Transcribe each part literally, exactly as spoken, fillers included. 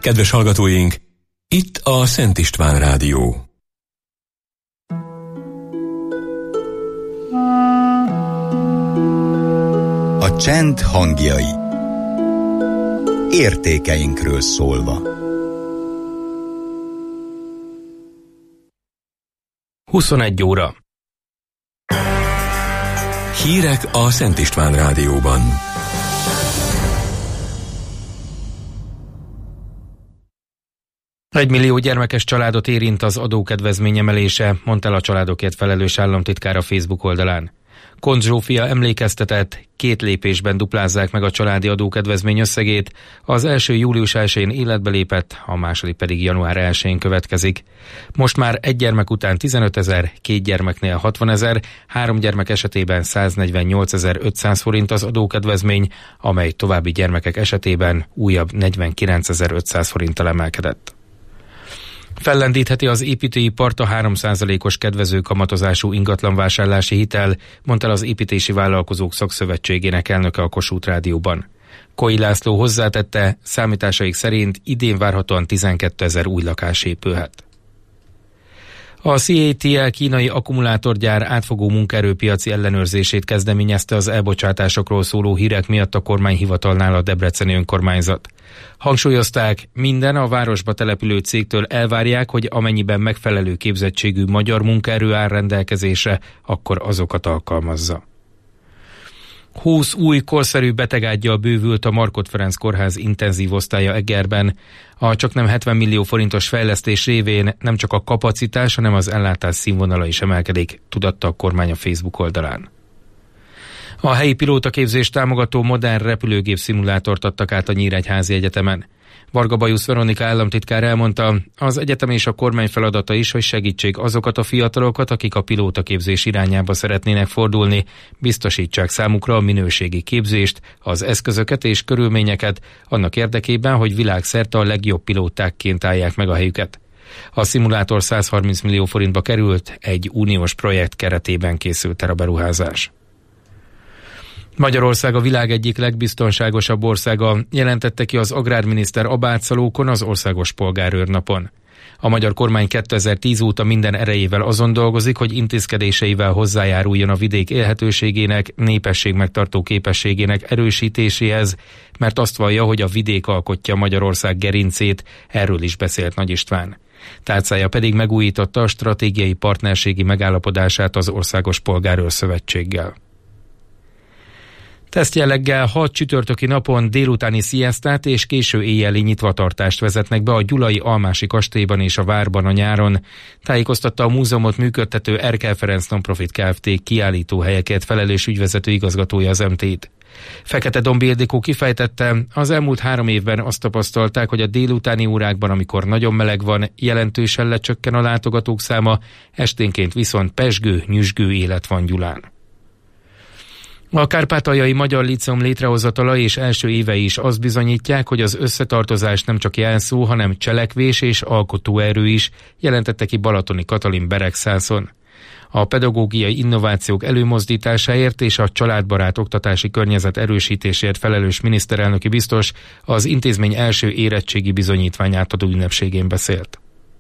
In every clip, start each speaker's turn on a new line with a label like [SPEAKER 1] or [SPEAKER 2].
[SPEAKER 1] Kedves hallgatóink, itt a Szent István Rádió.
[SPEAKER 2] A csend hangjai. Értékeinkről szólva.
[SPEAKER 3] huszonegy óra.
[SPEAKER 1] Hírek a Szent István Rádióban.
[SPEAKER 3] Egy millió gyermekes családot érint az adókedvezmény emelése, mondta el a családokért felelős államtitkár a Facebook oldalán. Koncz Zsófia emlékeztetett, két lépésben duplázzák meg a családi adókedvezmény összegét, az első július elsején életbe lépett, a második pedig január elsején következik. Most már egy gyermek után tizenötezer, két gyermeknél hatvanezer, három gyermek esetében száznegyvennyolcezer-ötszáz forint az adókedvezmény, amely további gyermekek esetében újabb negyvenkilencezer-ötszáz forinttal emelkedett. Fellendítheti az építőipart a három százalékos kedvező kamatozású ingatlanvásárlási hitel, mondta el az Építési Vállalkozók Szakszövetségének elnöke a Kossuth Rádióban. Koi László hozzátette, számításaik szerint idén várhatóan tizenkétezer új lakás épülhet. A cé á té el kínai akkumulátorgyár átfogó munkaerőpiaci ellenőrzését kezdeményezte az elbocsátásokról szóló hírek miatt a kormányhivatalnál a debreceni önkormányzat. Hangsúlyozták, minden a városba települő cégtől elvárják, hogy amennyiben megfelelő képzettségű magyar munkaerő áll rendelkezésre, akkor azokat alkalmazza. húsz új korszerű betegággyal bővült a Markhot Ferenc Kórház intenzív osztálya Egerben. A csaknem hetven millió forintos fejlesztés révén nem csak a kapacitás, hanem az ellátás színvonala is emelkedik, tudatta a kormány a Facebook oldalán. A helyi pilótaképzést támogató modern repülőgép szimulátort adtak át a Nyíregyházi Egyetemen. Varga Bajusz Veronika államtitkár elmondta, az egyetem és a kormány feladata is, hogy segítsék azokat a fiatalokat, akik a pilótaképzés irányába szeretnének fordulni, biztosítsák számukra a minőségi képzést, az eszközöket és körülményeket, annak érdekében, hogy világszerte a legjobb pilótákként állják meg a helyüket. A szimulátor százharminc millió forintba került, egy uniós projekt keretében készült el a beruházás. Magyarország a világ egyik legbiztonságosabb országa, jelentette ki az agrárminiszter Abátszalókon az országos polgárőrnapon. A magyar kormány kétezer-tíz óta minden erejével azon dolgozik, hogy intézkedéseivel hozzájáruljon a vidék élhetőségének, népesség megtartó képességének erősítéséhez, mert azt vallja, hogy a vidék alkotja Magyarország gerincét, erről is beszélt Nagy István. Tárcája pedig megújította a stratégiai partnerségi megállapodását az Országos Polgárőr Szövetséggel. Tesztjelleggel hat csütörtöki napon délutáni sziasztát és késő éjjeli nyitvatartást vezetnek be a Gyulai Almási Kastélyban és a Várban a nyáron, tájékoztatta a múzeumot működtető Erkel Ferenc Nonprofit Kft. Kiállító helyekért felelős ügyvezető igazgatója az em té i-t. Fekete Domb Ildikó kifejtette, az elmúlt három évben azt tapasztalták, hogy a délutáni órákban, amikor nagyon meleg van, jelentősen lecsökken a látogatók száma, esténként viszont pezsgő, nyüzsgő élet van Gyulán. A Kárpátaljai Magyar Líceum létrehozatala és első évei is azt bizonyítják, hogy az összetartozás nem csak jelszó, hanem cselekvés és alkotóerő is, jelentette ki Balatoni Katalin Beregszászon. A pedagógiai innovációk előmozdításáért és a családbarát oktatási környezet erősítéséért felelős miniszterelnöki biztos az intézmény első érettségi bizonyítványát adó ünnepségén beszélt.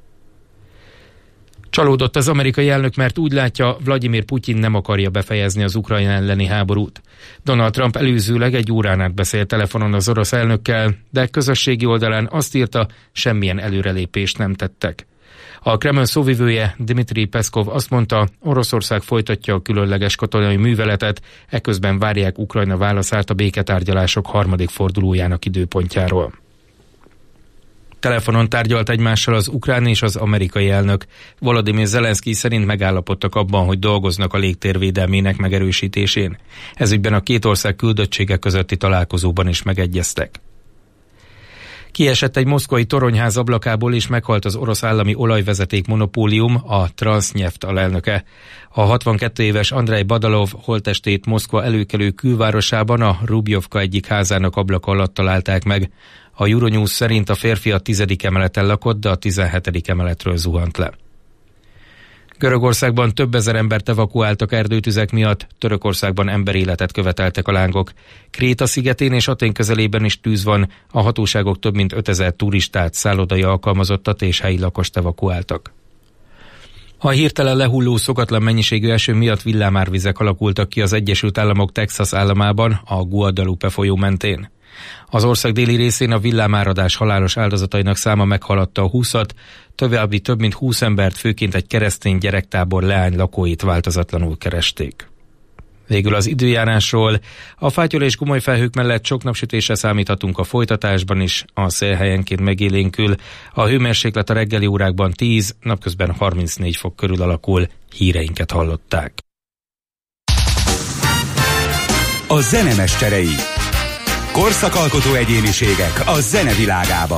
[SPEAKER 3] Csalódott az amerikai elnök, mert úgy látja, Vladimir Putyin nem akarja befejezni az Ukrajna elleni háborút. Donald Trump előzőleg egy órán át beszélt telefonon az orosz elnökkel, de közösségi oldalán azt írta, semmilyen előrelépést nem tettek. A Kreml szóvivője Dmitri Peszkov azt mondta, Oroszország folytatja a különleges katonai műveletet, eközben várják Ukrajna válaszát a béketárgyalások harmadik fordulójának időpontjáról. Telefonon tárgyalt egymással az ukrán és az amerikai elnök. Volodymyr Zelenszkij szerint megállapodtak abban, hogy dolgoznak a légtér védelmének megerősítésén. Ezügyben a két ország küldöttsége közötti találkozóban is megegyeztek. Kiesett egy moszkvai toronyház ablakából és meghalt az orosz állami olajvezeték monopólium, a Transneft alelnöke. A hatvankettő éves Andrej Badalov holttestét Moszkva előkelő külvárosában a Rubjovka egyik házának ablaka alatt találták meg. A Euronews szerint a férfi a tizedik emeleten lakott, de a tizenhetedik emeletről zuhant le. Görögországban több ezer embert evakuáltak erdőtüzek miatt, Törökországban emberéletet követeltek a lángok. Kréta szigetén és Atén közelében is tűz van, a hatóságok több mint ötezer turistát, szállodai alkalmazottat és helyi lakost evakuáltak. A hirtelen lehulló szokatlan mennyiségű eső miatt villámárvizek alakultak ki az Egyesült Államok Texas államában, a Guadalupe folyó mentén. Az ország déli részén a villámáradás halálos áldozatainak száma meghaladta a húszat, további több mint húsz embert, főként egy keresztény gyerektábor leány lakóit változatlanul keresték. Végül az időjárásról. A fátyol és gomoly felhők mellett sok napsütésre számíthatunk a folytatásban is, a szél helyenként megélénkül. A hőmérséklet a reggeli órákban tíz, napközben harmincnégy fok körül alakul. Híreinket hallották.
[SPEAKER 2] A zenemesterei. Korszakalkotó egyéniségek a zenevilágában.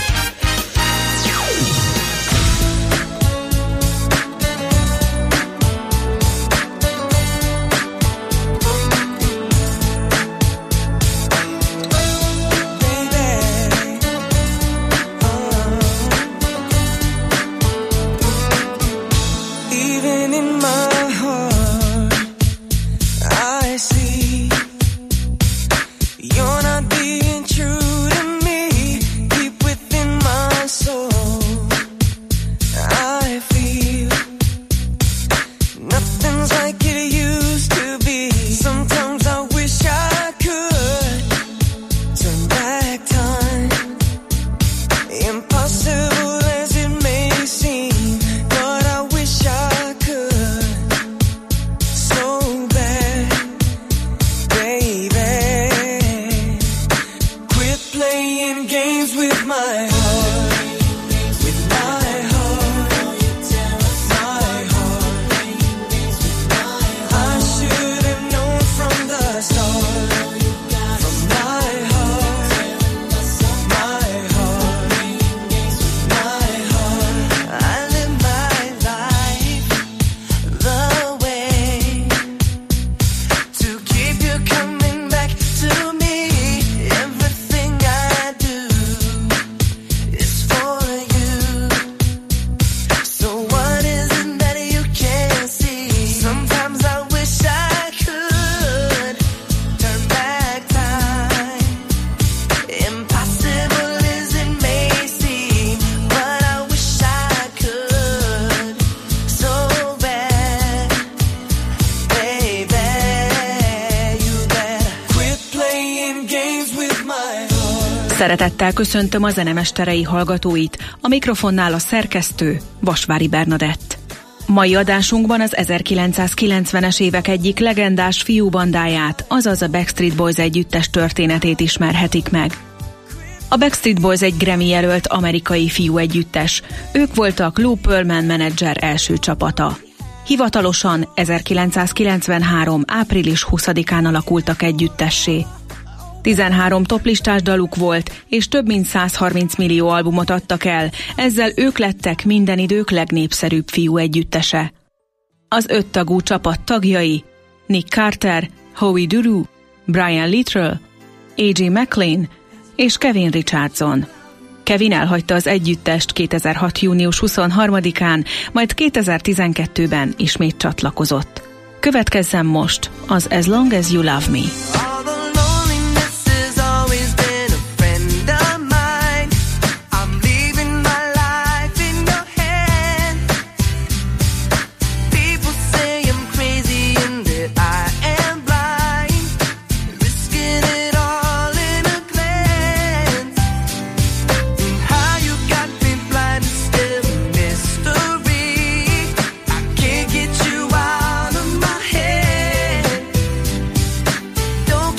[SPEAKER 4] Szeretettel köszöntöm a zenemesterei hallgatóit, a mikrofonnál a szerkesztő, Vasvári Bernadett. Mai adásunkban az ezerkilencszázkilencvenes évek egyik legendás fiúbandáját, azaz a Backstreet Boys együttes történetét ismerhetik meg. A Backstreet Boys egy Grammy jelölt amerikai fiú együttes, ők voltak Lou Pearlman menedzser első csapata. Hivatalosan ezerkilencszázkilencvenhárom. április huszadikán alakultak együttessé. tizenhárom toplistás daluk volt, és több mint százharminc millió albumot adtak el, ezzel ők lettek minden idők legnépszerűbb fiú együttese. Az öttagú csapat tagjai Nick Carter, Howie Duru, Brian Littrell, á jé McLean és Kevin Richardson. Kevin elhagyta az együttest kétezer-hat. június huszonharmadikán, majd kétezer-tizenkettőben ismét csatlakozott. Következzen most az As Long As You Love Me.
[SPEAKER 5] Don't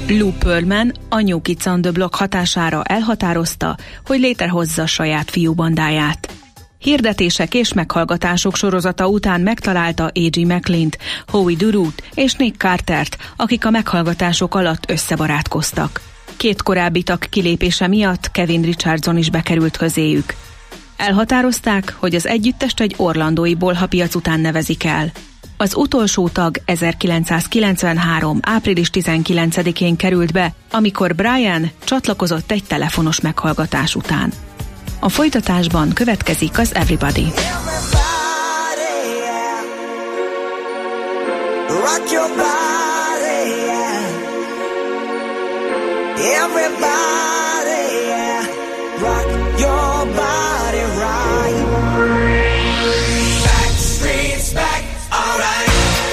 [SPEAKER 4] Lou Pearlman a New Kids on the Block hatására elhatározta, hogy létrehozza saját fiúbandáját. Hirdetések és meghallgatások sorozata után megtalálta á gé McLean-t, Howie Durut és Nick Cartert, akik a meghallgatások alatt összebarátkoztak. Két korábbi tag kilépése miatt Kevin Richardson is bekerült közéjük. Elhatározták, hogy az együttest egy orlandói bolhapiac után nevezik el. Az utolsó tag ezerkilencszázkilencvenhárom. április tizenkilencedikén került be, amikor Brian csatlakozott egy telefonos meghallgatás után. A folytatásban következik az Everybody.
[SPEAKER 5] Everybody, yeah. Rock your body, yeah. Everybody, yeah. Rock your body right. Back streets back, alright.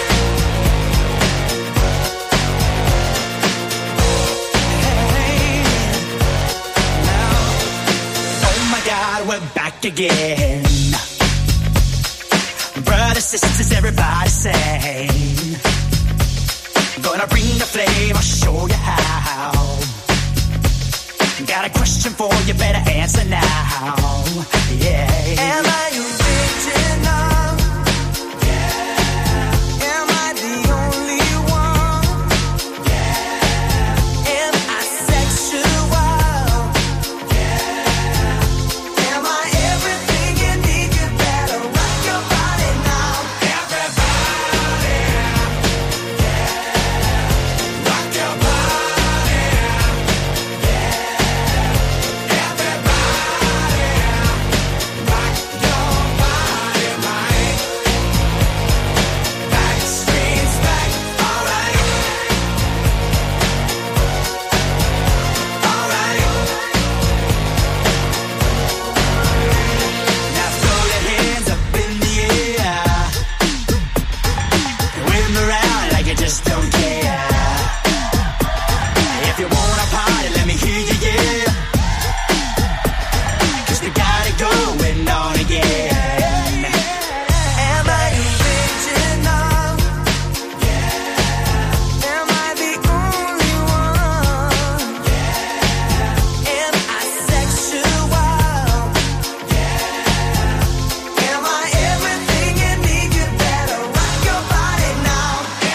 [SPEAKER 5] Hey, now, oh my God, we're back again. Brothers, sisters, everybody say, gonna bring the flame, I'll show you how. Got a question for you, better answer now. Yeah. Am I original? Yeah. Am I the only one? Yeah. Am I sexual? Yeah. Am I everything you need? You better rock your body now. Everybody. Yeah. Rock your body. Just don't care. If you wanna party, let me hear you, yeah. 'Cause we got it going on again. Am I original? Yeah. Am I the only one? Yeah. Am I sexual? Yeah. Am I everything you need? You better rock your body now.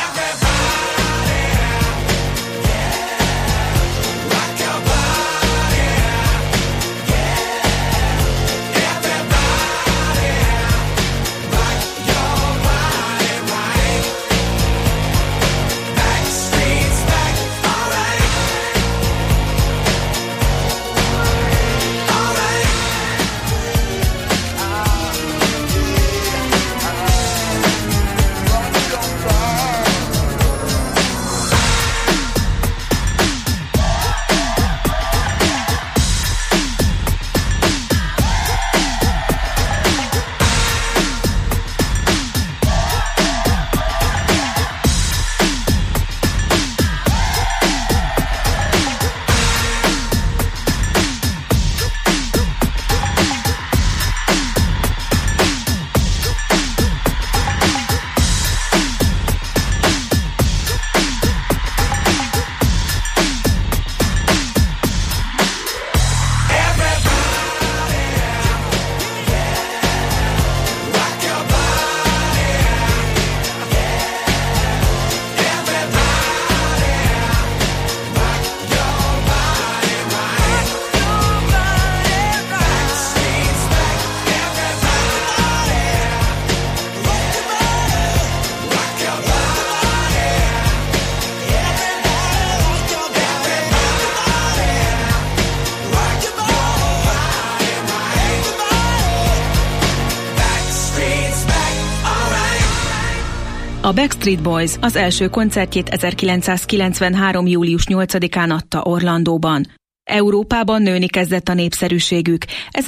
[SPEAKER 4] A Backstreet Boys az első koncertjét ezerkilencszázkilencvenhárom. július nyolcadikán adta Orlandóban. Európában nőni kezdett a népszerűségük.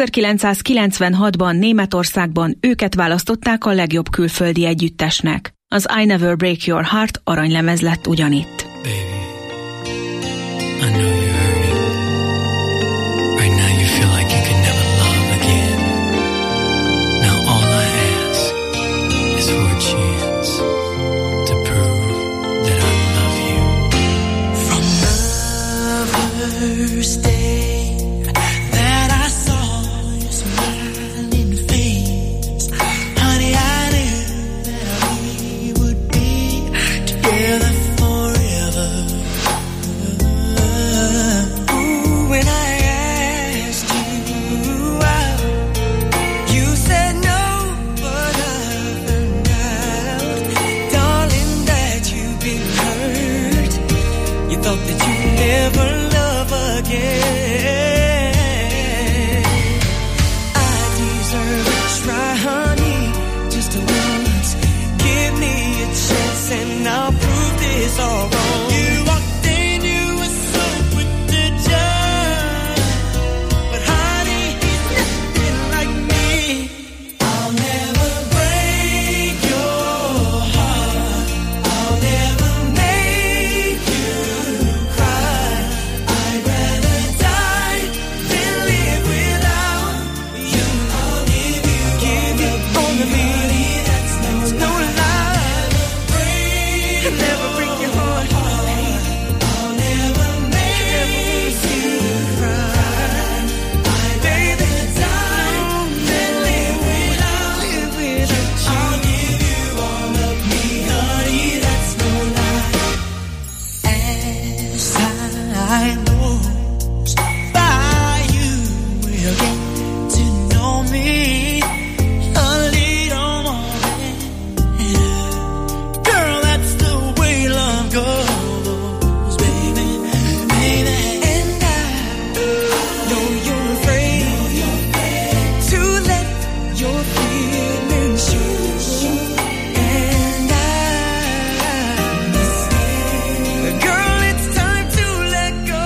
[SPEAKER 4] ezerkilencszázkilencvenhatban Németországban őket választották a legjobb külföldi együttesnek. Az I Never Break Your Heart aranylemez lett ugyanitt.
[SPEAKER 5] From the thought that you'd never love again. I deserve a try, honey, just once. Give me a chance and I'll prove this all wrong. You walked in, you were so quick to judge, but honey, he's nothing like me. I'll never break your heart, I'll never make you cry. I'd rather die than live without you. I'll give you, give you all of me. That's no, no lie. Never break your heart. I'll never make you cry. Baby, die than live without, live without you. I'll give you all of me, honey. That's no lie. As I lose by you, will get to know me a little more. Girl, that's the way love goes, baby, baby. And I know you're afraid to let your feelings show. And I, girl, it's time to let go.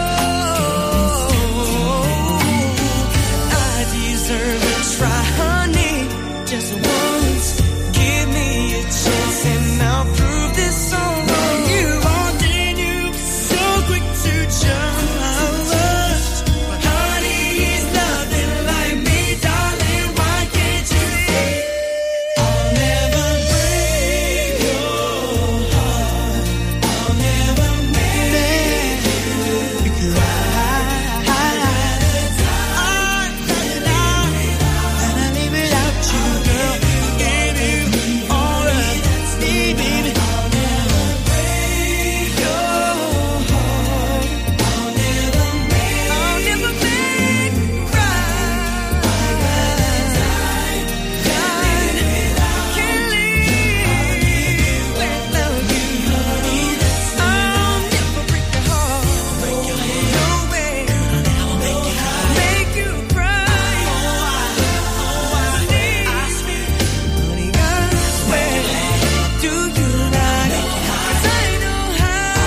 [SPEAKER 5] I deserve a try, honey, just once. Give me a chance and I'll prove this all wrong. You walked in, you were so quick to judge, but honey, he's nothing like me, darling. Why can't you see? I'll never break your heart, I'll never make you cry. I'd rather die than I live without you, girl. Gave you all of me, baby. I'll never break your heart, I'll never make, I'll never make you cry. I'd rather die than live without, can't live without you, honey. I'll never break your heart, break your heart, no way. I'll make you cry, make you cry. Oh, I need me, honey, God, where do you like? 'Cause I know how.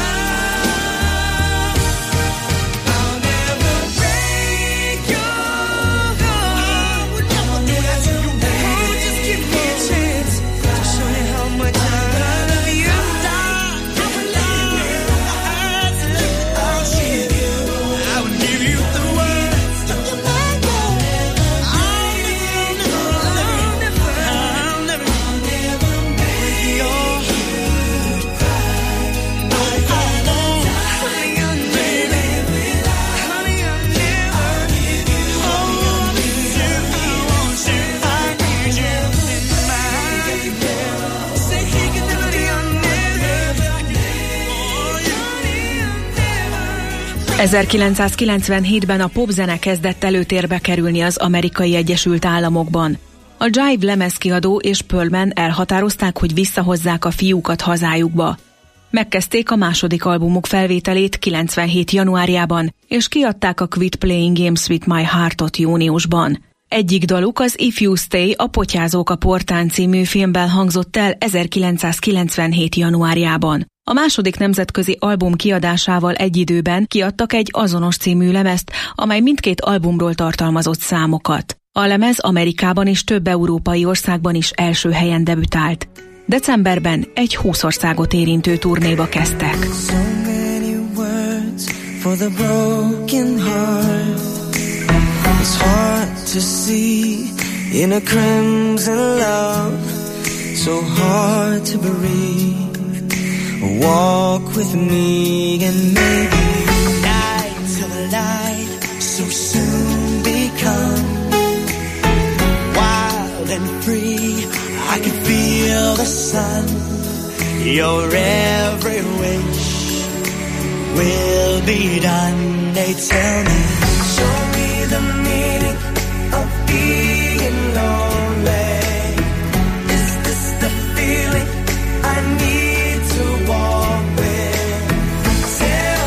[SPEAKER 5] I'll never break your heart. I'll never do that. Oh, just give me a chance to show you how much I love you. I would love you. I'll give you, I would give you the world. I'll never, I'll never, I'll never, I'll never, I'll never make your heart cry. No, I won't. Honey, I'll never, honey, I'll never give you. Oh, I miss you, I want you, I need you in my life. Say he can never, I'll never, oh, I'll never.
[SPEAKER 4] ezerkilencszázkilencvenhétben a popzene kezdett előtérbe kerülni az Amerikai Egyesült Államokban. A Jive lemezkiadó és Pearlman elhatározták, hogy visszahozzák a fiúkat hazájukba. Megkezdték a második albumuk felvételét kilencvenhét januárjában, és kiadták a Quit Playing Games with My Heart-ot júniusban. Egyik daluk, az If You Stay, a Potyázók a portán című filmben hangzott el ezerkilencszázkilencvenhét januárjában. A második nemzetközi album kiadásával egy időben kiadtak egy azonos című lemezt, amely mindkét albumról tartalmazott számokat. A lemez Amerikában és több európai országban is első helyen debütált. Decemberben egy húsz országot érintő turnéba kezdtek.
[SPEAKER 5] So many words for the broken heart. It's hard to see in a crimson love. So hard to breathe. Walk with me and maybe night till the light so soon become wild and free. I can feel the sun. Your every wish will be done. They tell me, show me the meaning of being lonely. Is this the feeling I need to walk with? Tell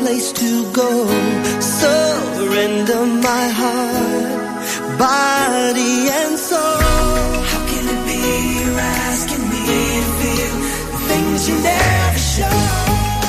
[SPEAKER 5] place to go. Surrender my heart, body and soul. How can it be you're asking me to feel the things you never show?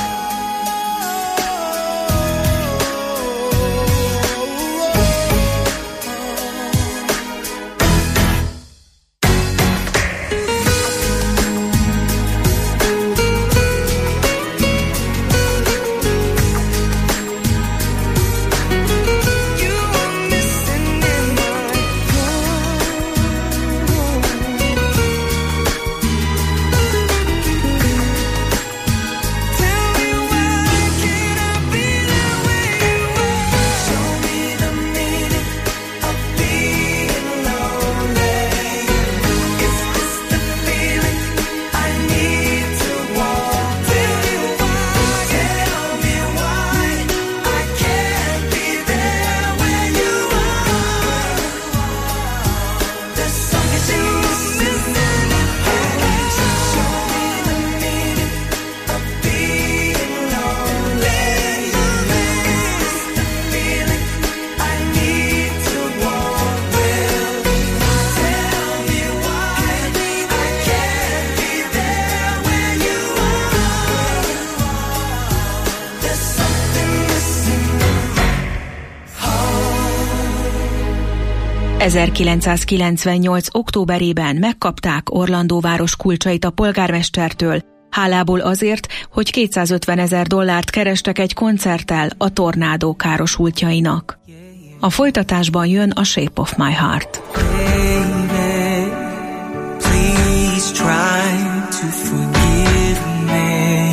[SPEAKER 4] ezerkilencszázkilencvennyolc. októberében megkapták Orlandó város kulcsait a polgármestertől, hálából azért, hogy kétszázötvenezer dollárt kerestek egy koncerttel a tornádó károsultjainak. A folytatásban jön a Shape of My Heart.
[SPEAKER 5] Baby, please try to forgive me.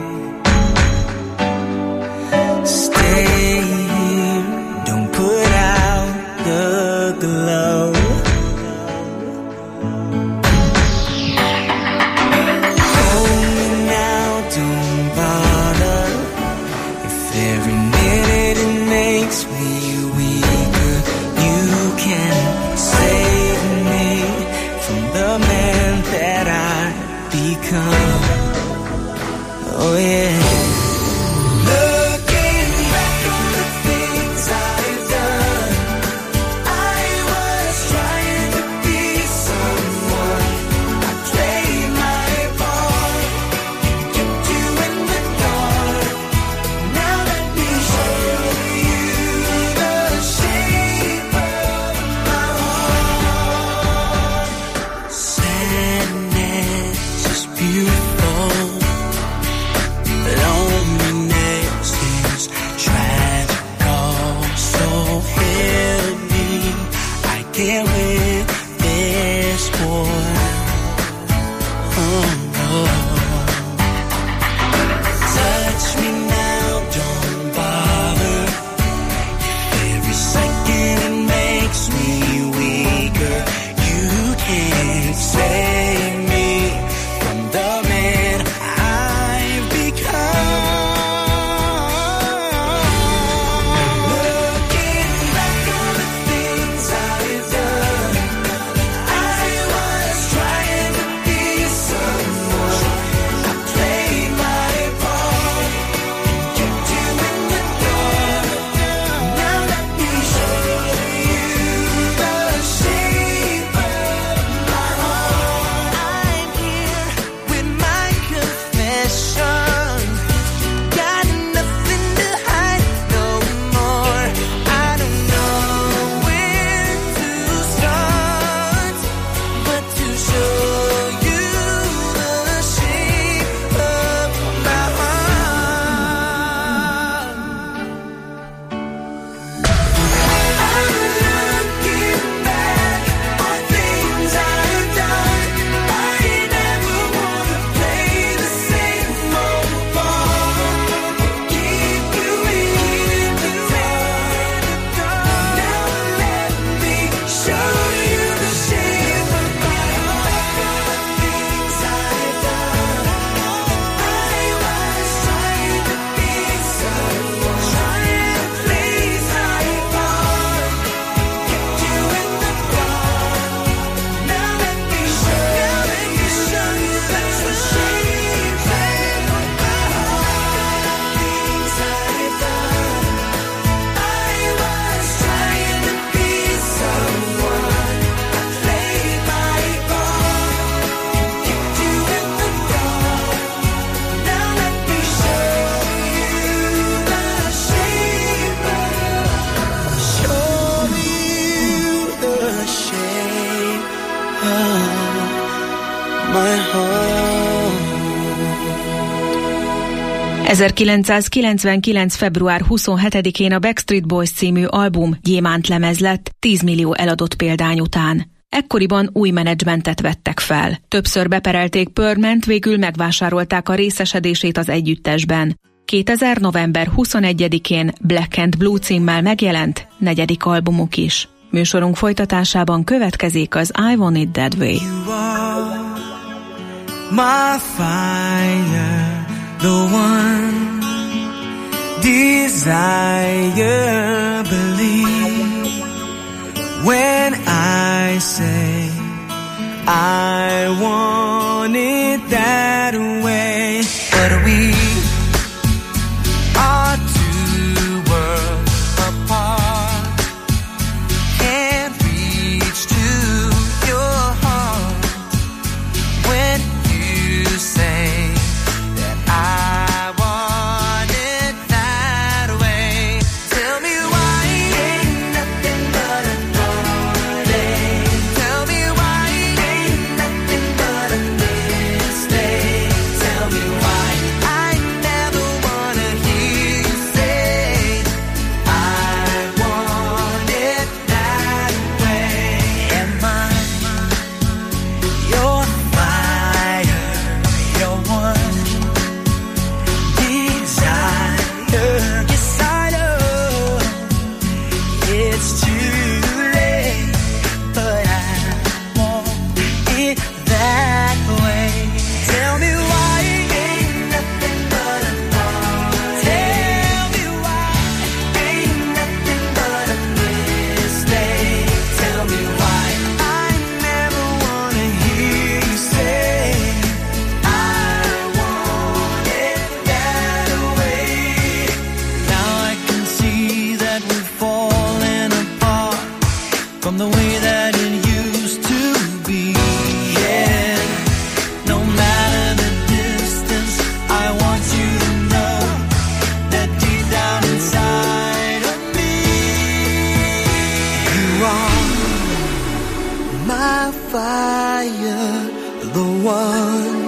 [SPEAKER 5] Stay here, don't put out the glow. Hold me now, don't bother. If every minute it makes me weaker, you can save me from the man that I've become. Oh yeah.
[SPEAKER 6] More
[SPEAKER 4] ezerkilencszázkilencvenkilenc. február huszonhetedikén a Backstreet Boys című album gyémántlemez lett tíz millió eladott példány után. Ekkoriban új menedzsmentet vettek fel. Többször beperelték Pearlman-t, végül megvásárolták a részesedését az együttesben. kétezer. november huszonegyedikén Black and Blue címmel megjelent negyedik albumuk is. Műsorunk folytatásában következik az I Want It That Way.
[SPEAKER 5] You are my fire, the one desire, believe when I say I want it that way. But we are two worlds apart, can't reach to your heart when you say that I want it that way. Tell me why ain't nothing but a heartache. Tell me why ain't nothing but a mistake. Tell me why I never wanna hear you say I want it that way. Am I your fire, your one desire? Yes, I know it's too late, but I want it that way. Tell me why ain't nothing but a thought. Tell me why ain't nothing but a mistake. Tell me why I never wanna hear you say I want it that way. Now I can see that we're falling apart from the way that it used to be. Yeah, no matter the distance, I want you to know that deep down inside of me, you are my fire, the one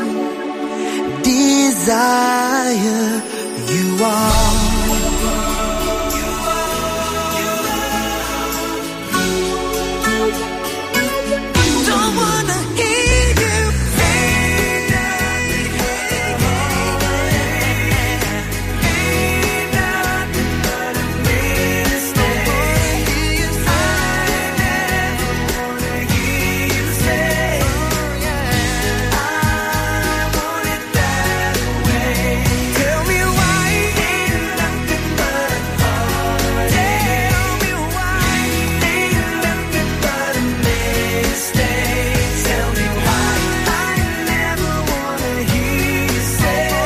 [SPEAKER 5] desire. You are. Don't wanna hear you say nothing. Ain't nothing but a mistake. I never wanna hear you say I want it that way. Tell me why ain't nothing but a heartache. Tell me why ain't nothing but a mistake. Tell me why I never wanna hear you say I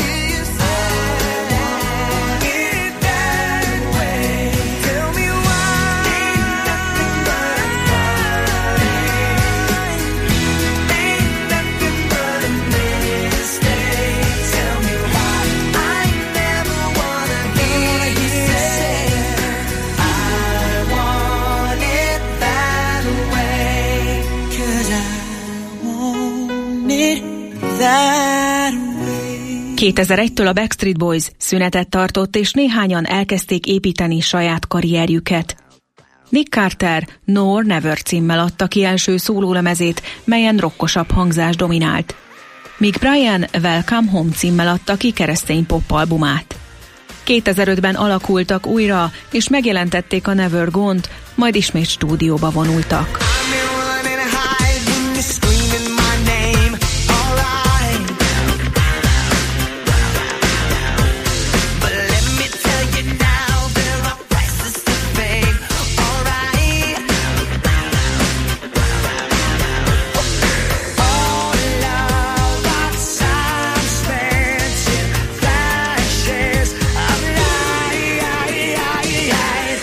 [SPEAKER 5] want it that way. Tell me why ain't nothing but a heartache. Ain't nothing but a mistake. Tell me why I never wanna hear you say I want it that way. 'Cause I want it that way.
[SPEAKER 4] kétezer-egytől a Backstreet Boys szünetet tartott, és néhányan elkezdték építeni saját karrierjüket. Nick Carter No or Never címmel adta ki első szólólemezét, melyen rockosabb hangzás dominált. míg Brian Welcome Home címmel adta ki keresztény pop albumát. kétezer-ötben alakultak újra, és megjelentették a Never Gone-t, majd ismét stúdióba vonultak.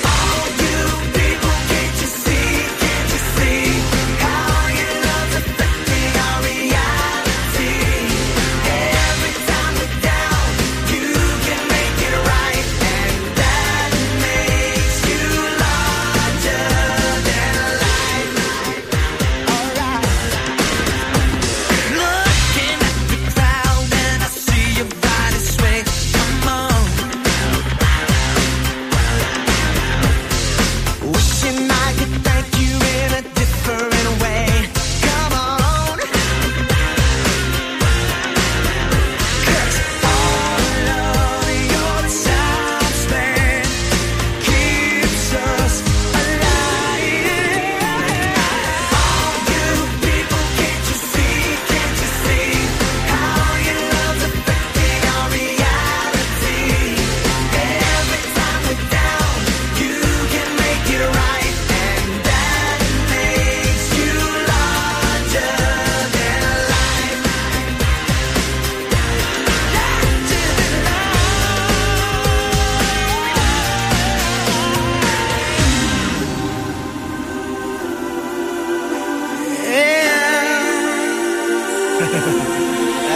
[SPEAKER 5] People, can't you see, can't you see how you love to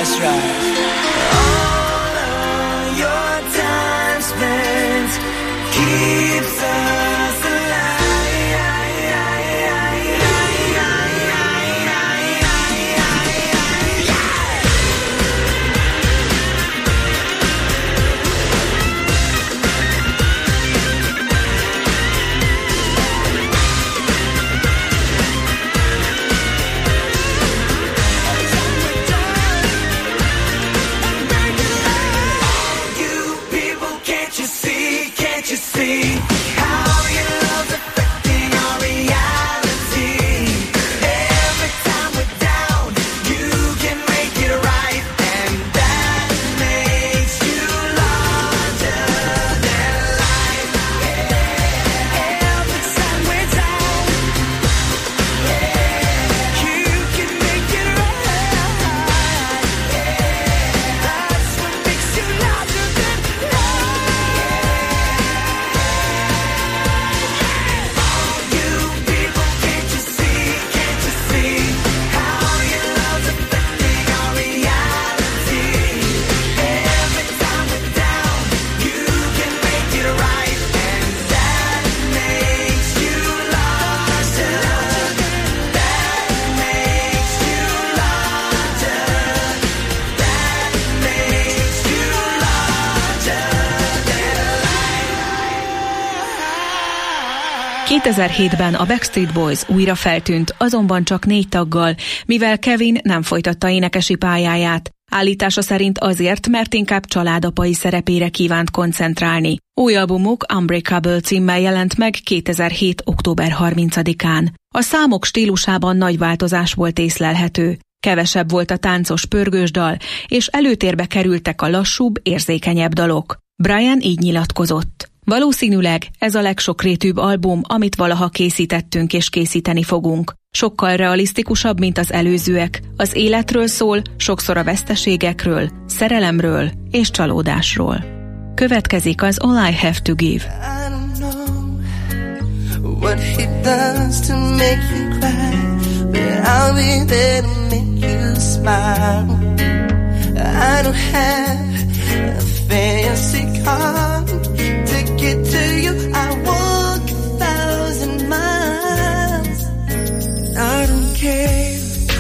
[SPEAKER 5] That's right. All of your time spent keeps us alive.
[SPEAKER 4] kétezer-hétben a Backstreet Boys újra feltűnt, azonban csak négy taggal, mivel Kevin nem folytatta énekesi pályáját. Állítása szerint azért, mert inkább családapai szerepére kívánt koncentrálni. Új albumuk Unbreakable címmel jelent meg kétezer-hét. október harmincadikán. A számok stílusában nagy változás volt észlelhető. Kevesebb volt a táncos pörgős dal, és előtérbe kerültek a lassúbb, érzékenyebb dalok. Brian így nyilatkozott. Valószínűleg ez a legsokrétűbb album, amit valaha készítettünk és készíteni fogunk. Sokkal realisztikusabb, mint az előzőek. Az életről szól, sokszor a veszteségekről, szerelemről és csalódásról. Következik az All I Have to Give.
[SPEAKER 5] I don't know what he does to make you cry, but I'll be there to make you smile. I don't have a fancy car to get to you. I walk a thousand miles. I don't care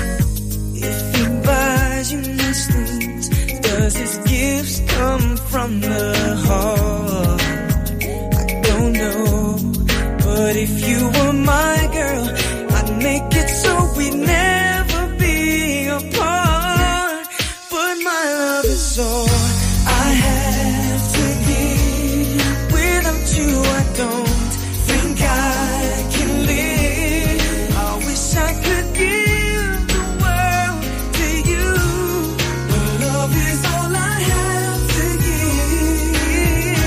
[SPEAKER 5] if he buys you nice things. Does his gifts come from the heart? I don't know, but if you were my girl, I'd make it so we'd never be apart. But my love is all I have to give. Without you I don't think I can live. I wish I could give the world to you, but love is all I have to give.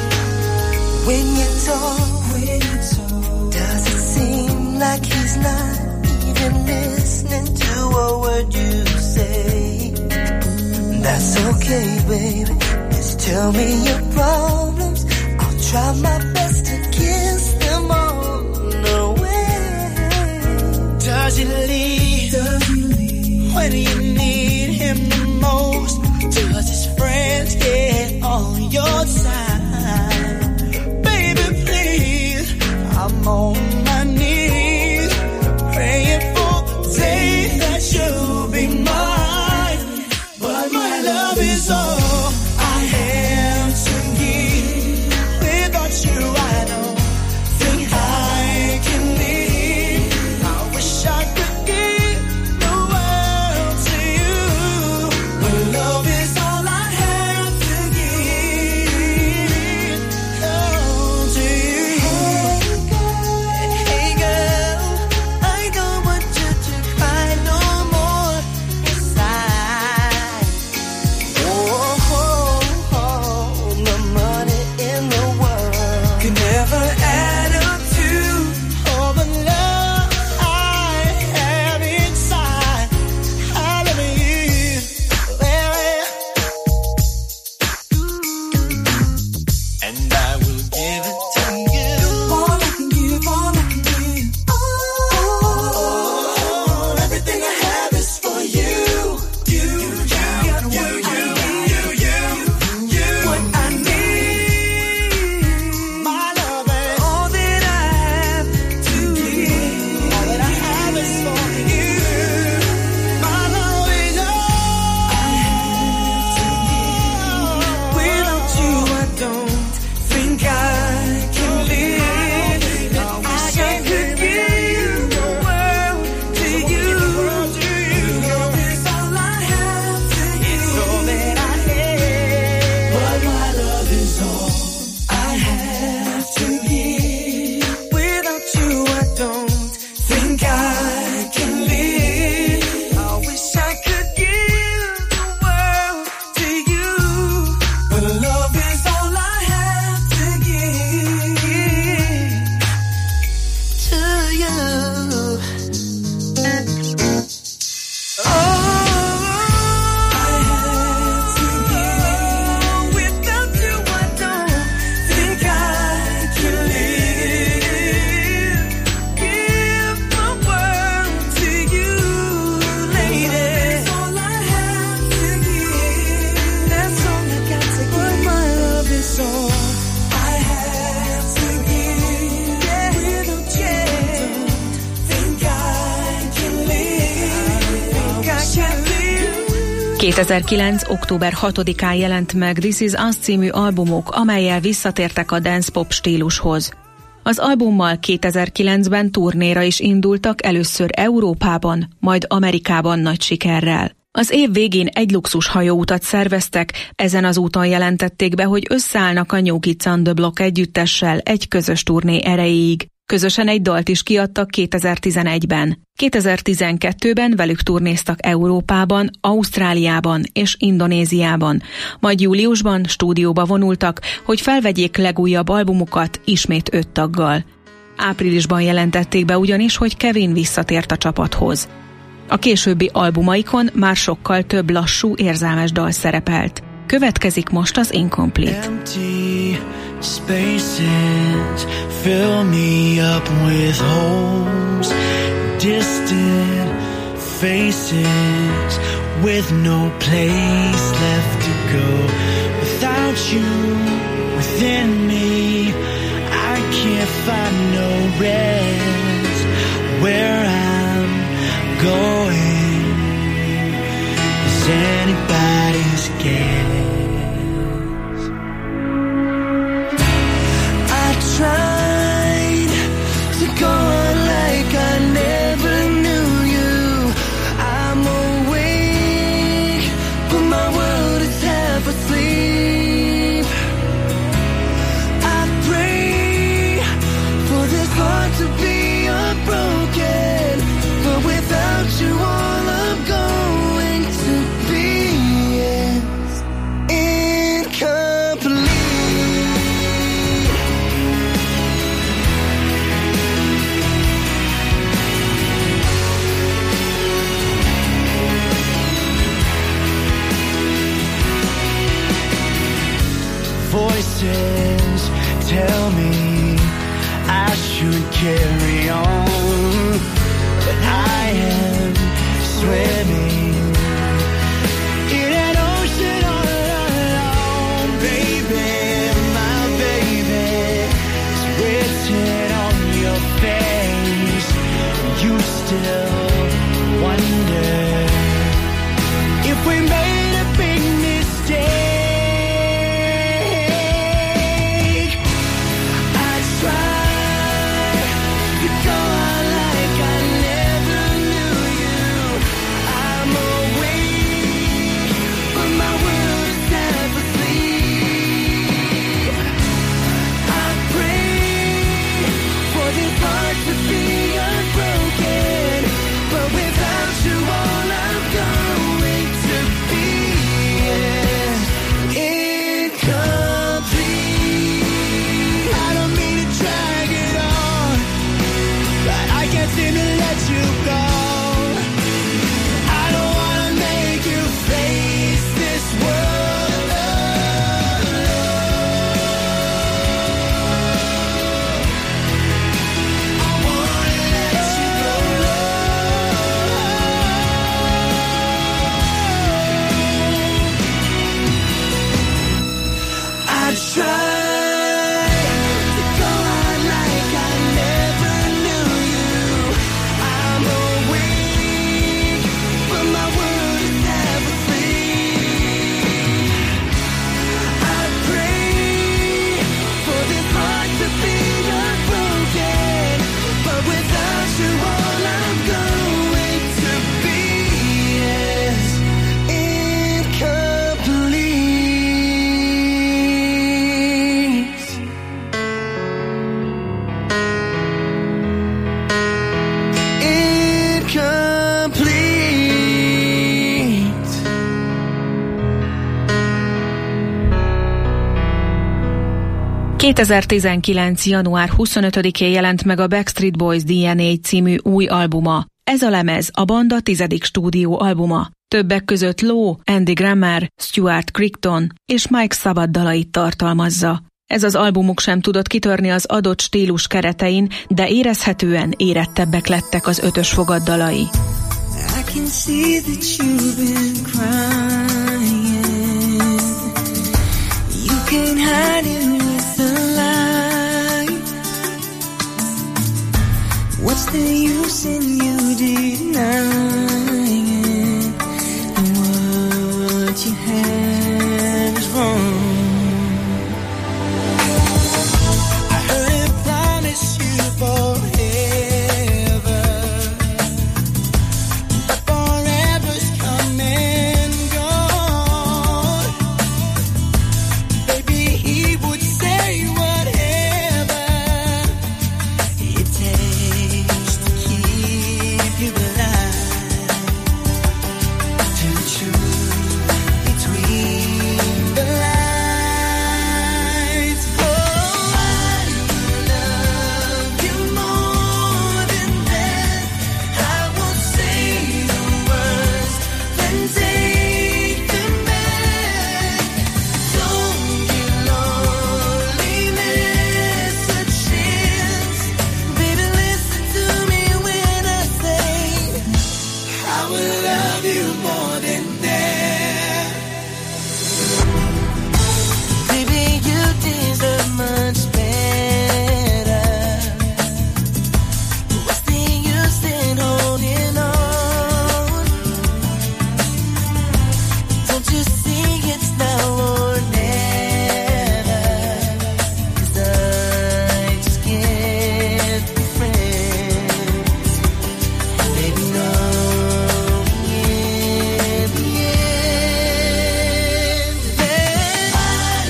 [SPEAKER 5] When you talk, when you talk, does it seem like he's not even listening to a word you say? That's okay, baby. Just tell me your problems. I'll try my best to kiss them all away. Does he leave? Does he leave when you need him the most? Does his friends get on your side? Baby, please, I'm on my knees, praying for the day that you'll be mine. But my love is all I have to give. Without you I don't think I can live. I wish I could give the world to you,
[SPEAKER 4] kétezer-kilenc. október hatodikán jelent meg This Is Us című albumok, amellyel visszatértek a dance pop stílushoz. Az albummal kétezer-kilencben turnéra is indultak, először Európában, majd Amerikában nagy sikerrel. Az év végén egy luxus hajóutat szerveztek, ezen az úton jelentették be, hogy összeállnak a New Kids on the Block együttessel egy közös turné erejéig. Közösen egy dalt is kiadtak kétezer-tizenegyben. kétezer-tizenkettőben velük turnéztak Európában, Ausztráliában és Indonéziában. Majd júliusban stúdióba vonultak, hogy felvegyék legújabb albumukat ismét öt taggal. Áprilisban jelentették be ugyanis, hogy Kevin visszatért a csapathoz. A későbbi albumaikon már sokkal több lassú, érzelmes dal szerepelt. Következik most az Incomplete.
[SPEAKER 5] Empty spaces fill me up with holes, distant faces with no place left to go. Without you within me, I can't find no rest. Where I'm going is anybody's guess. Tried to go on like I never knew you. I'm awake, but my world is half asleep. I pray for this heart to be unbroken, but without you all I'm going to be is incomplete. Voices tell me I should carry on, but I am swimming in an ocean all alone. Baby, my baby, is written on your face. You still wonder if we made a big mistake.
[SPEAKER 4] kétezer-tizenkilenc. január huszonötödikén jelent meg a Backstreet Boys dé en á című új albuma. Ez a lemez a banda tizedik stúdió albuma. Többek között Low, Andy Grammer, Stuart Crichton és Mike Sabat dalait tartalmazza. Ez az albumuk sem tudott kitörni az adott stílus keretein, de érezhetően érettebbek lettek az ötös fogad dalai.
[SPEAKER 5] I can see that you've been crying. You can't hide it with the light. What's the use in you denying it? And what hand is wrong. I heard him promise you forever, but forever's come and gone. Baby, he would say whatever it takes to keep you alive, to the truth between the lines. Oh, I love you more than that. I won't say the words, then take them back. Don't give loneliness a chance. Baby, listen to me when I say I will love you more than that. Baby, you deserve much better. What's the use in holding on? Don't you see it's now or never? 'Cause I just can't be friends. Baby, no, in the end, then I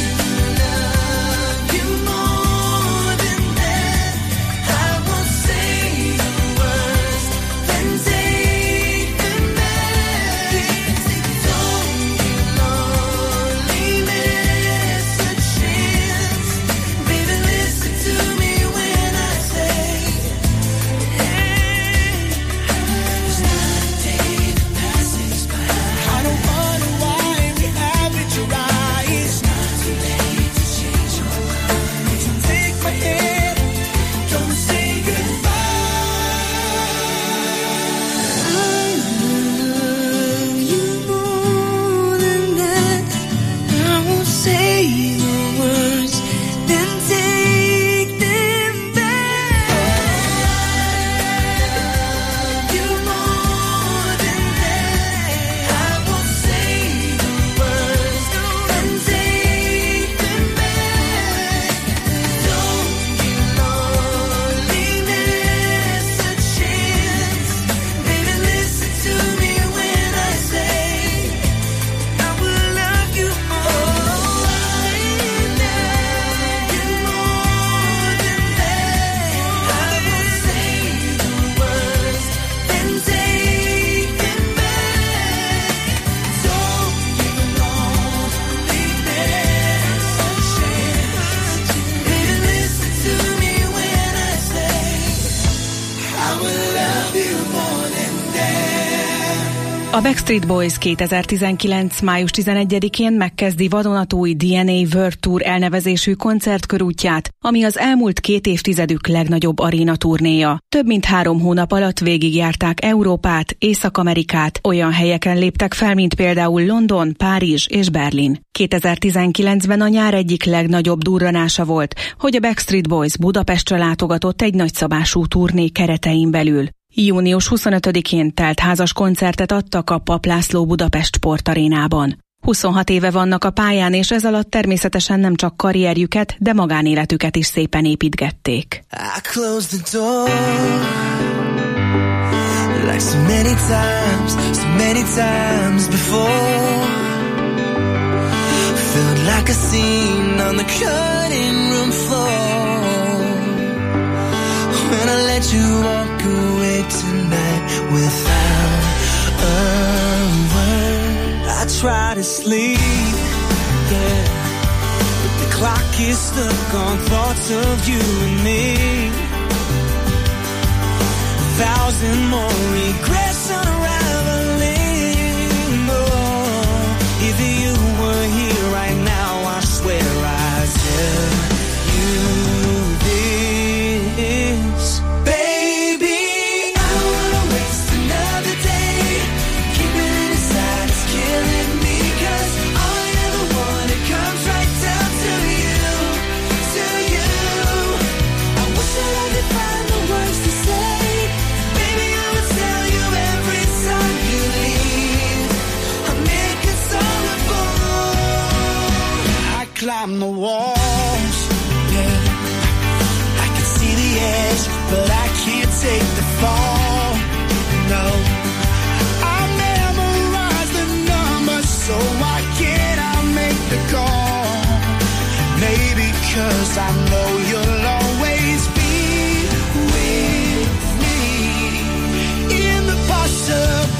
[SPEAKER 5] love you more than that. I won't say the words, then take them back. Don't give loneliness a chance. Baby, listen to me when I say, there's not a day that passes by. I don't wonder why we haven't your eyes. It's not too late to change your mind. So take my hand, don't say goodbye. I love you more than that. I won't say the words, then take them back. You more than that. I won't say the words, then take them back. Don't give loneliness a chance. Baby, listen to me when I say I will love you more. I love you more than that. I won't say the words, then take them back. Don't give loneliness a chance. Baby, listen to me when I say I will love you more than that.
[SPEAKER 4] A Backstreet Boys kétezer-tizenkilenc. május tizenegyedikén megkezdi vadonatúj dé en á World Tour elnevezésű koncertkörútját, ami az elmúlt két évtizedük legnagyobb aréna turnéja. Több mint három hónap alatt végigjárták Európát, Észak-Amerikát, olyan helyeken léptek fel, mint például London, Párizs és Berlin. kétezer-tizenkilencben a nyár egyik legnagyobb durranása volt, hogy a Backstreet Boys Budapestre látogatott egy nagyszabású turné keretein belül. június huszonötödikén teltházas koncertet adtak a Papp László Budapest Sportarénában. huszonhat éve vannak a pályán, és ez alatt természetesen nem csak karrierjüket, de magánéletüket is szépen építgették.
[SPEAKER 5] I closed the door like so many times, so many times before. Felt like a scene on the cutting room floor. When I let you walk away tonight without a word, I try to sleep, yeah, but the clock is stuck on thoughts of you and me. A thousand more regrets unraveling. Oh, if you were here right now, I swear I'd tell you this. Baby, I don't wanna waste another day. Keeping it inside is killing me, 'cause all I ever wanted comes right down to you, to you. I wish that I could find the words to say. Baby, I would tell you every time you leave. I'll make a song for climb the walls, yeah. I can see the edge, but I can't take the fall, no. I memorized the numbers, so why can't I make the call? Maybe 'cause I know you'll always be with me in the possibility.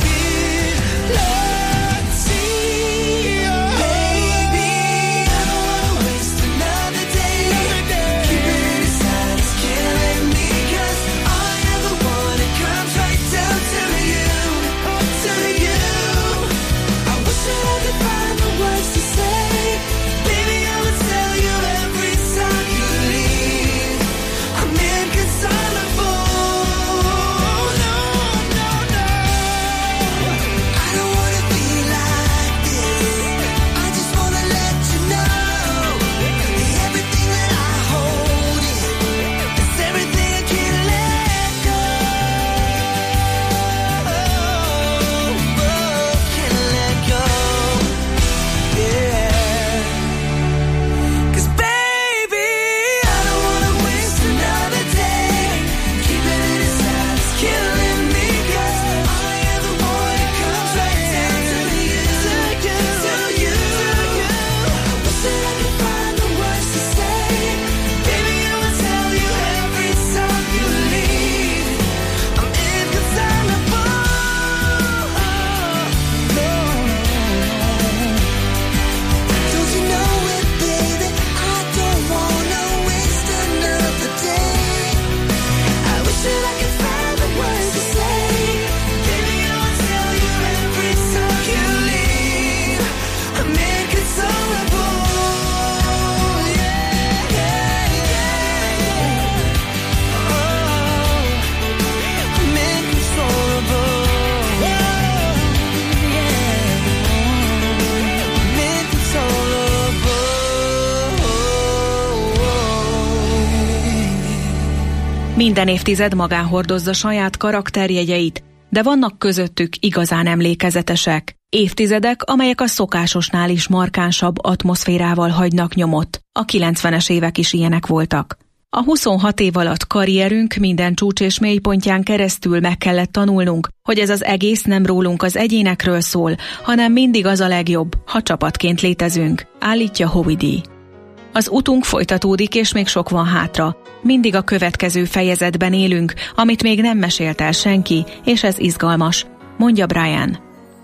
[SPEAKER 4] Minden évtized magán hordozza saját karakterjegyeit, de vannak közöttük igazán emlékezetesek. Évtizedek, amelyek a szokásosnál is markánsabb atmoszférával hagynak nyomot. A kilencvenes évek is ilyenek voltak. A huszonhat év alatt karrierünk minden csúcs és mélypontján keresztül meg kellett tanulnunk, hogy ez az egész nem rólunk az egyénekről szól, hanem mindig az a legjobb, ha csapatként létezünk, állítja Howie D. Az utunk folytatódik, és még sok van hátra. Mindig a következő fejezetben élünk, amit még nem mesélt el senki, és ez izgalmas, mondja Brian.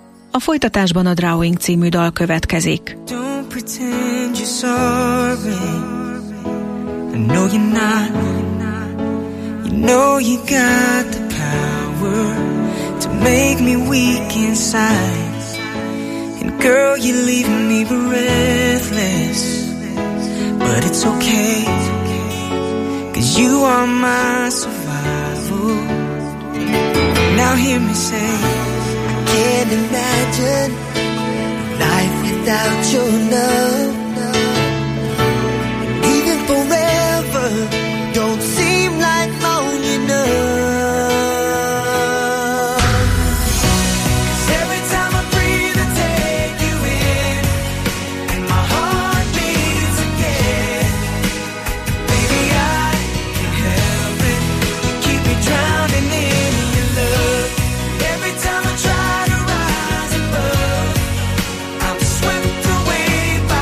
[SPEAKER 4] A folytatásban a Drawing című dal következik.
[SPEAKER 5] Don't pretend you're sorry. I know you're not. You know you got the power to make me weak inside. And girl, you're leaving me breathless. But it's okay, 'cause you are my survival. Now hear me say, I can't imagine life without your love. Even forever don't seem like long enough. By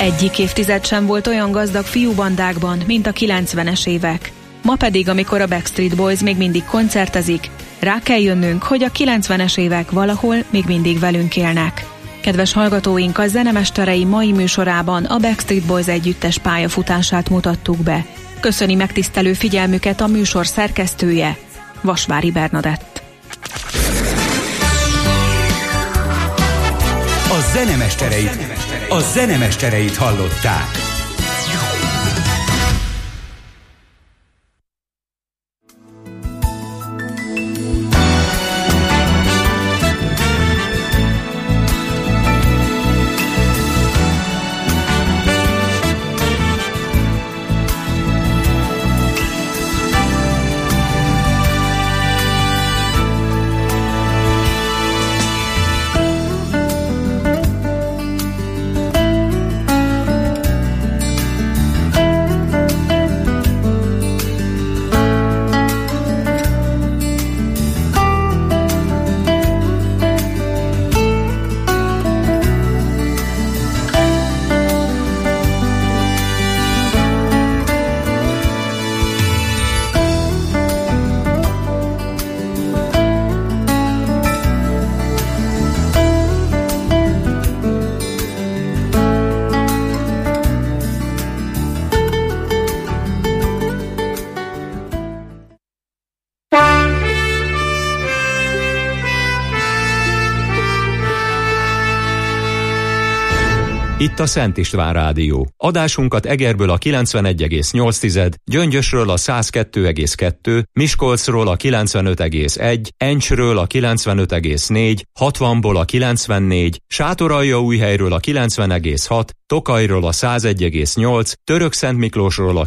[SPEAKER 4] Egyik évtized sem volt olyan gazdag fiúbandákban, mint a kilencvenes évek. Ma pedig, amikor a Backstreet Boys még mindig koncertezik, rá kell jönnünk, hogy a kilencvenes évek valahol még mindig velünk élnek. Kedves hallgatóink, a Zenemesterei mai műsorában a Backstreet Boys együttes pályafutását mutattuk be. Köszöni megtisztelő figyelmüket a műsor szerkesztője, Vasvári Bernadett.
[SPEAKER 2] A zenemestereit, a zenemestereit hallották.
[SPEAKER 1] Itt a Szent István Rádió. Adásunkat Egerből a kilencvenegy egész nyolc, Gyöngyösről a száz kettő egész kettő, Miskolcról a kilencvenöt egész egy, Encsről a kilencvenöt egész négy, hatvanból a kilencvennégy, Sátoraljaújhelyről a kilencven egész hat, Tokajról a száz egy egész nyolc, Törökszentmiklósról a